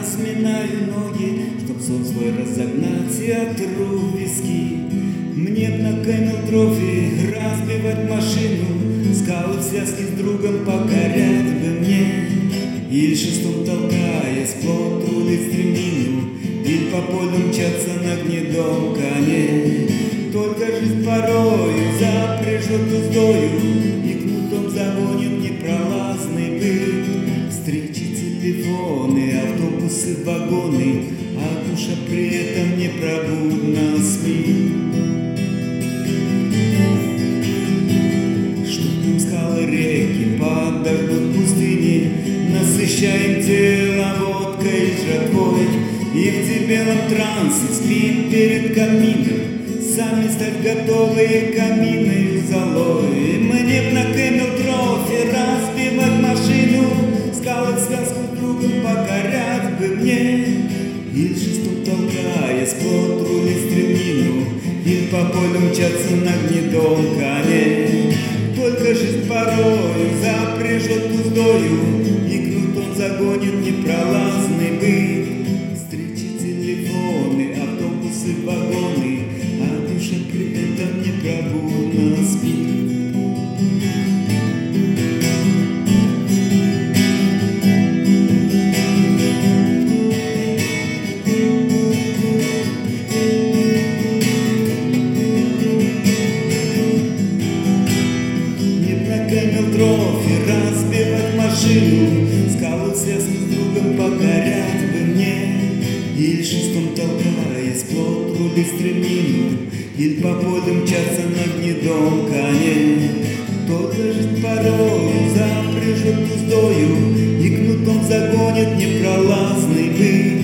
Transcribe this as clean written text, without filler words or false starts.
разминаю ноги, чтоб сон свой разогнать и отру виски. Мне б на камелтрофе разбивать машину, скалы в связке с другом покорять бы мне. Или шестом толкаясь, плот трудить стремнину, или по полю мчаться на гнедом коне. Только жизнь порою запряжет уздою и кнутом загонит непролазный быт. Встречи, телефоны, автобусы, вагоны, а душа при этом непробудно спит. Что там скалы, реки, подождут пустыни, насыщаем тело водкой и жратвой, и в дебелом трансе спим перед камином, сами стать готовые каминной золой. Мне б на камелтрофе разбивать машину, скалы в связку с другом покорять бы мне. Или шестом толкаясь, плот рулить стремнину, или по полю мчаться на гнедом коне. Только жизнь порою запряжет уздою и кнутом загонит непролазный быт. Встречи, телефоны, автобусы, вагоны, а душа при этом непробудно спит. Камелтрофе разбивать машину, скалы в связке с другом покорять бы мне. Или шестом толкаясь, плот рулить стремнину, или по полю мчаться на гнедом коне. Только жизнь порою запряжет уздою и кнутом загонит непролазный быт.